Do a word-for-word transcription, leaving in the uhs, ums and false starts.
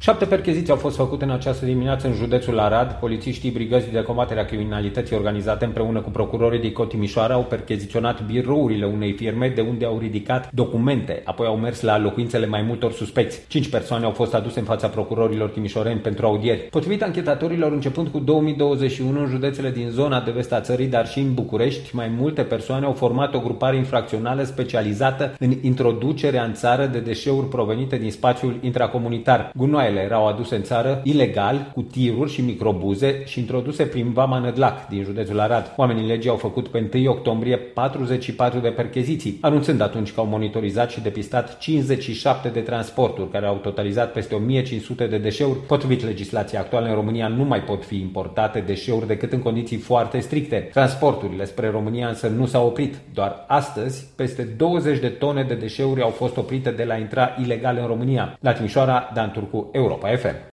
Șapte percheziții au fost făcute în această dimineață în județul Arad. Polițiștii Brigăzii de Combatere a Criminalității Organizate împreună cu procurorii din Cot Timișoara au percheziționat birourile unei firme de unde au ridicat documente. Apoi au mers la locuințele mai multor suspecți. Cinci persoane au fost aduse în fața procurorilor timișoreni pentru audieri. Potrivit anchetatorilor, începând cu două mii douăzeci și unu, în județele din zona de vest a țării, dar și în București, mai multe persoane au format o grupare infracțională specializată în introducerea în țară de deșeuri provenite din spațiul intracomunitar. Gunoaiele erau aduse în țară ilegal, cu tiruri și microbuze și introduse prin Vama Nădlac din județul Arad. Oamenii legii au făcut pe întâi octombrie patruzeci și patru de percheziții, anunțând atunci că au monitorizat și depistat cincizeci și șapte de transporturi care au totalizat peste o mie cinci sute de deșeuri. Potrivit legislației actuale, în România nu mai pot fi importate deșeuri decât în condiții foarte stricte. Transporturile spre România însă nu s-au oprit. Doar astăzi, peste douăzeci de tone de deșeuri au fost oprite de la intra ilegal în România. La Timișoara, Dan Turcu, Europa F M.